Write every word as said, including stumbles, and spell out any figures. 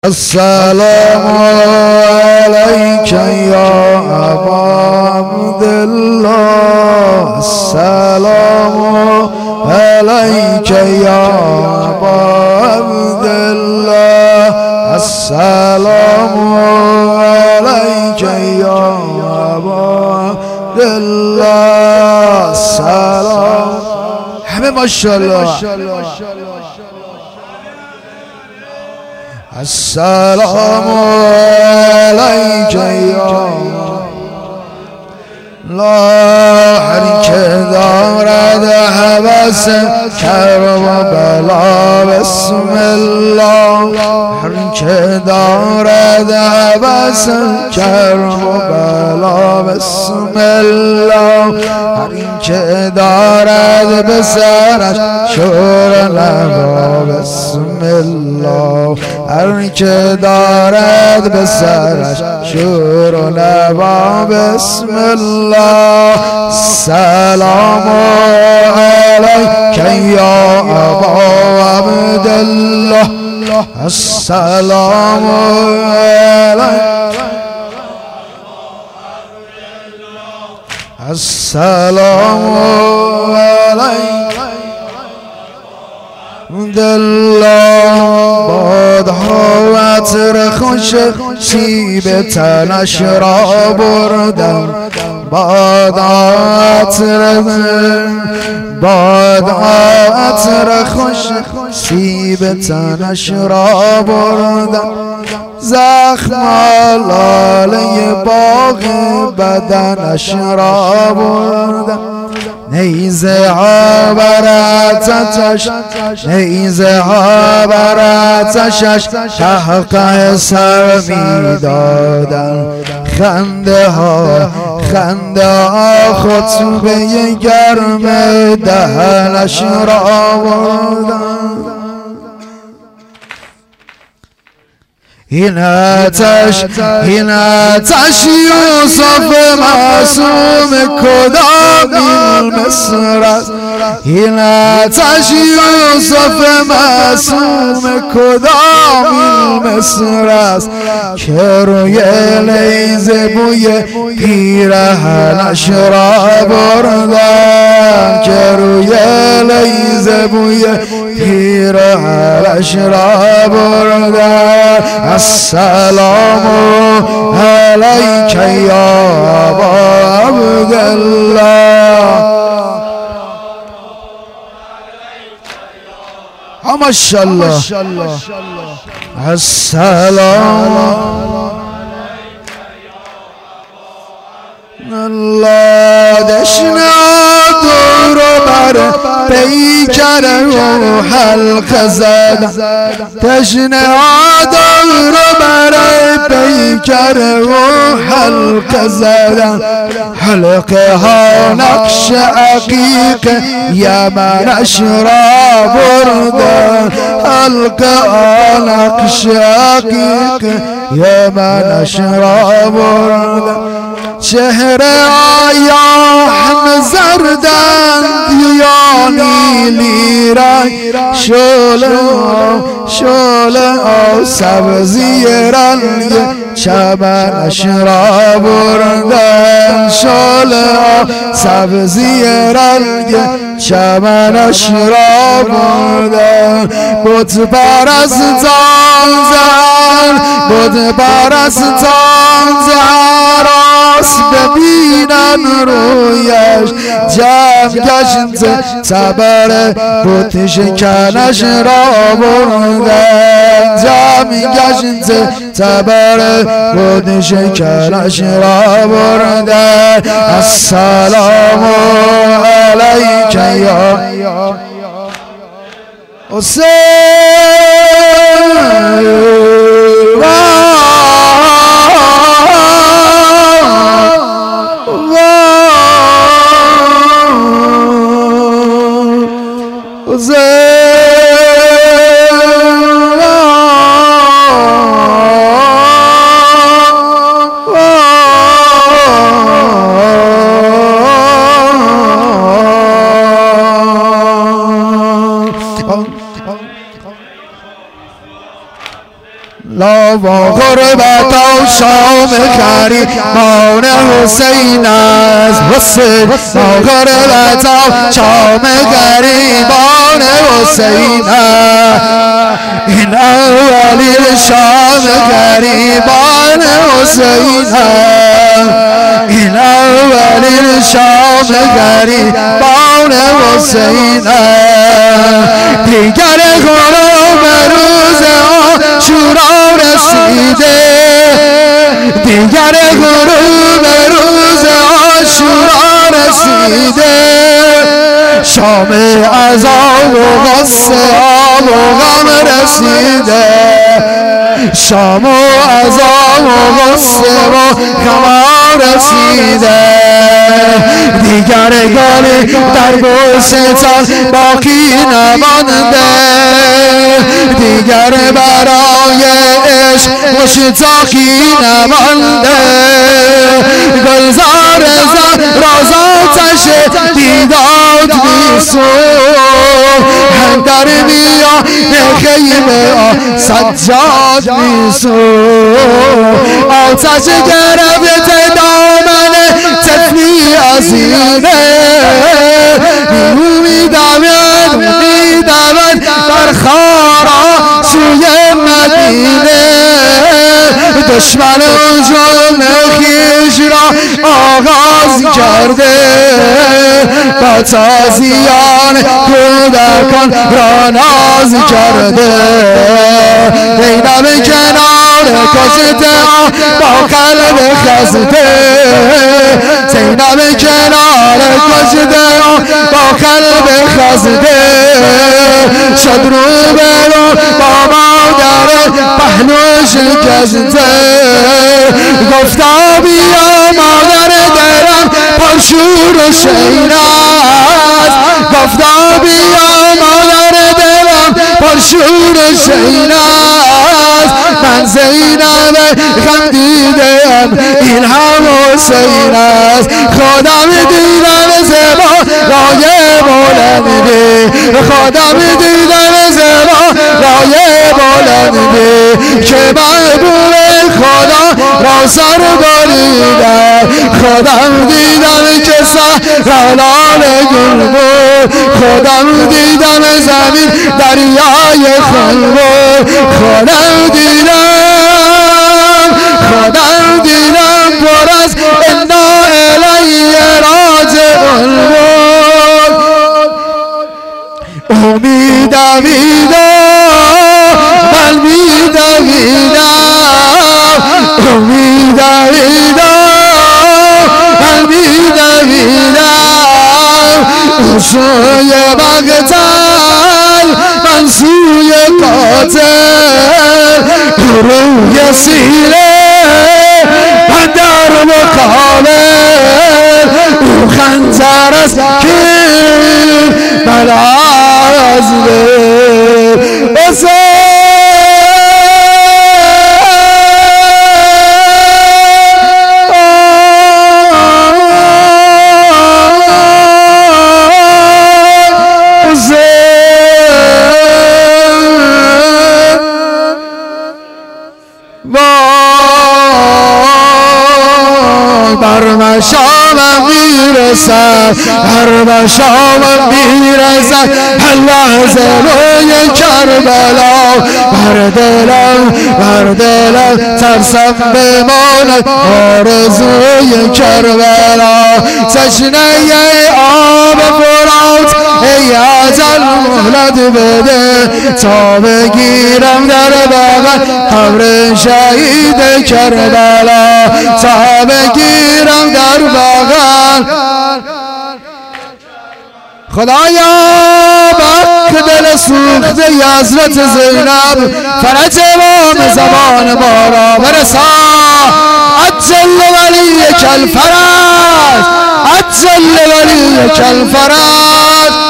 السلام عليك يا أبا عبد الله. السلام عليك يا أبا عبد الله. السلام عليك يا أبا عبد الله. السلام همه ماشاءالله. السلام عليك يا الله. هر که دارد هوس کرب و بلا بسم الله. هر که دارد هوس کرب و بلا بسم الله. هر که دارد به سرش شور لبا بسم الله. هر که دارد به سرش شور و لبا بسم الله. سلام علیک یا ابا عبد الله. السلام علیک. السلام علیک الله. بادها و عطر خوش سیب تنش را بردم. بادها عطر بادها عطر خوش سیب تنش را بردم. زخم لاله باغ بدنش را بردم. نیزه ها بر آتشش نیزه ها بر آتشش قهقه سر می دادن. خنده ها خنده ها خطبه گرم دهنش را بردن. این آتش این آتش یوسف معصوم کدام مصر است. این آتش یوسف معصوم کدام مصر است که روی لیزه بوی پیرهنش را بردن. که روی لیزه بوی پیرهنش را بردن. السلام علیک یا ابا عبد الله. ماشاءالله. السلام الله. دشنا دور بر پیکر و حلقه زدن. دشنا دور بر پیکر و حلقه زدن. حلقه ها نقش عقیق یمنش را بردن. حلقه ها نقش عقیق یمنش را بردن. چهره آیاهم زردند یا نیلی رنگ. شعله شعله سبزی رنگ چمنش را بردن. شعله سبزی رنگ چمنش را بردن. بت پرستان زن بت پرستان زهراس ببینن رویش. جمع گشت تبر بت شکنش را بردن. جمع گشت تبر بت شکنش را بردن. السلام علیک یا حسین. با غربت و شام کریمان حسین است حسین با غربت و شام کریمان حسین است این اولی شام کریمان حسین است این اولی شام کریمان حسین است دیگر غروب روز عاشورا رسیده دیگر غروب روز عاشورا رسیده شام عذاب و غصه و غم رسیده شام و عذاب و غصه و غم رسیده دیگر گالی در گلستان باقی نمانده دیگر برای عشق مشتاقی نمانده گلزار راز آتش دیداد میسو در میان خیمه سجاد میسو آتش گرفت دامن طفلی عزیزه میدمد میدمد در خارا سوی مدینه دشمن جان خیش را آغاز کرده با تازیان کودکان را ناز کرده زینب کنار کشته با قلب خسته زینب کنار کشته با قلب خسته شد رو برو با مادر پهلو شکسته گفتا بیا مادر درم پرشور و شیر است گفتا بیا مادر درم پرشور و شیر است من زینب غم دیدم این هم حسین است خودم دیدم زبا رای بلندی خودم دیدم زبا رای بلندی که محبوب خدا را سر بریدم خودم دیدم که سهرالال گل بود خودم دیدم زمین دریای خون بود خودم دیدم خودم دیدم پر از انا الی راجعون بود امیدم من میدویدم امیدم من میدویدم سوی مقتل من سوی قاتل روی سینه من در مقابل او خنجر است که من از دل شام میرسد هر بشام میرسد لحظه روی کربلا بر دلم بر دلم ترسم بماند آرزوی کربلا تشنه آب فرات ای اجل مهلت بده تا بگیرم در بغل قبر شهید کربلا تا بگیرم در بغل خدایا بک دل سوخته حضرت زینب فرج امام زمان ما را برسا عجل ولی کل فرج عجل ولی کل فرج